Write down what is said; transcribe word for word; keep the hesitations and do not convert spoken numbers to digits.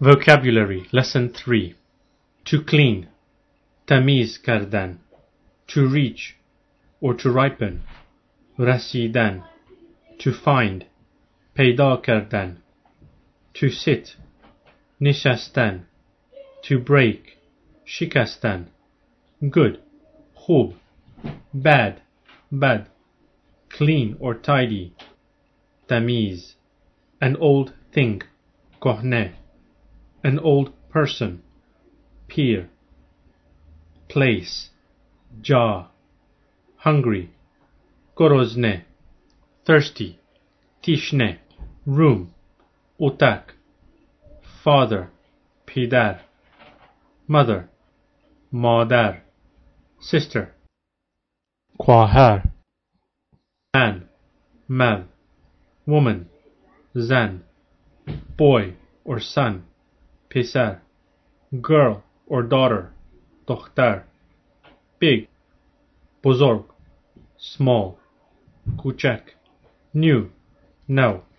Vocabulary Lesson three. To clean, tamiz kardan. To reach or to ripen, rasidan. To find, peyda kardan. To sit, nishastan. To break, shikastan. Good, khub. Bad, bad. Clean or tidy, tamiz. An old thing, kohne. An old person, pir. Place, ja. Hungry, gorozne. Thirsty, tishne. Room, utak. Father, pidar. Mother, madar. Sister, khwaher. Man, mal. Woman, zan. Boy or son, pisar. Girl or daughter, dokhtar. Big, buzorg. Small, kuchak. New, now.